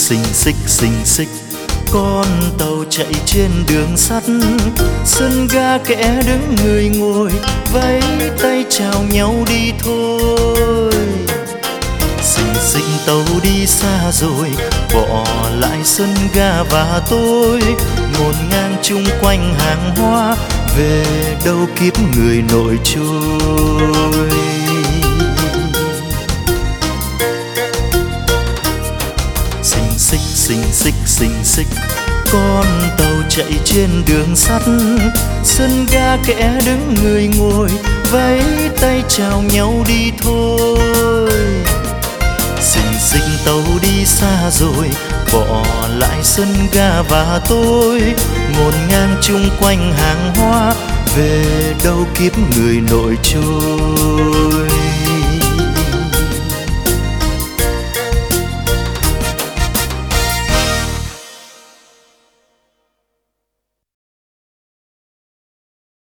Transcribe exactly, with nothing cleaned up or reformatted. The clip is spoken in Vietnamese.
xình xích xình xích, con tàu chạy trên đường sắt. Sân ga kẻ đứng người ngồi, vẫy tay chào nhau đi thôi. Xình xích tàu đi xa rồi, bỏ lại sân ga và tôi, ngổn ngang chung quanh hàng hoa, về đâu kiếp người nổi trôi. Xình xích xình xích xình xích, con tàu chạy trên đường sắt. Sân ga kẻ đứng người ngồi, vẫy tay chào nhau đi thôi. Xình xích tàu đi xa rồi, bỏ lại sân ga và tôi, ngổn ngang chung quanh hàng hoa, về đâu kiếp người nổi trôi.